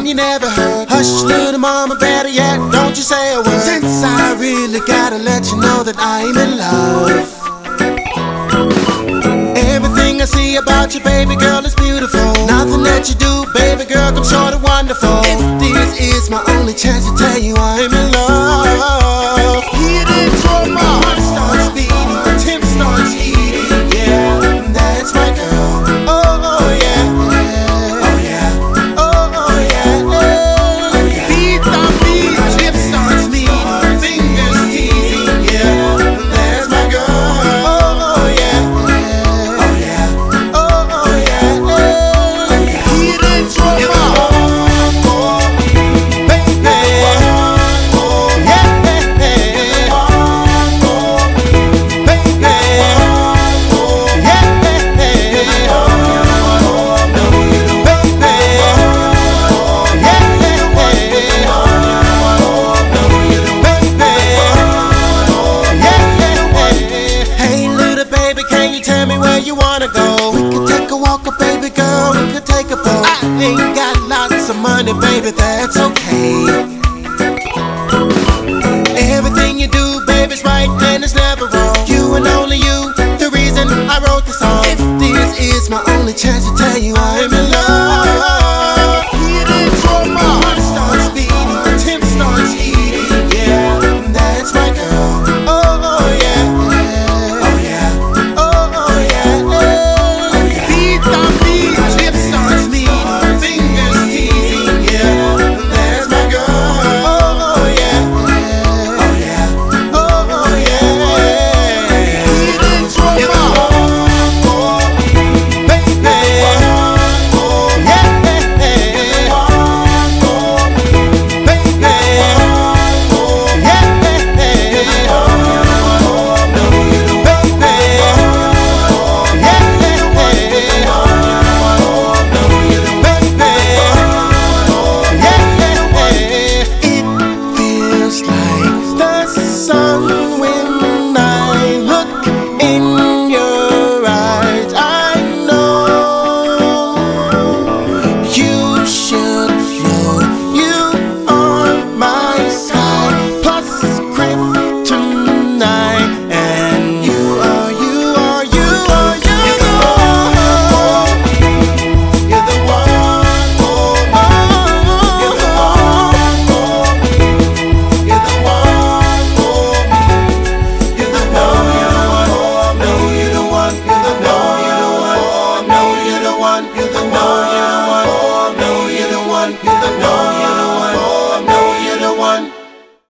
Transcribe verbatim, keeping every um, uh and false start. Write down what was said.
you never heard. Hush, little mama, better yet, don't you say a word. Since I really gotta let you know that I'm in love. Everything I see about you, baby girl, is beautiful. Nothing that you do, baby girl, comes short of wonderful. If this is my only chance to tell you I'm in love. Hit it, drum up. Heart starts beating, the temp starts eating. Yeah, that's my girl. Oh, oh yeah. Oh yeah. Oh, oh yeah. Oh, yeah. Beat the beat, lips starts meeting, fingers teasing. Yeah, that's my girl. Oh, oh yeah. Oh yeah. Oh, oh yeah. Hit it, drum up. Oh, baby. Oh yeah. Baby. Oh Hey little baby, can you tell me where you wanna go? We could take a walk, oh, baby girl, we could take a boat. I ain't got lots of money, baby, that's okay. Everything you do, baby's right and it's never wrong. You and only you, the reason I wrote this song. If this is my only chance to tell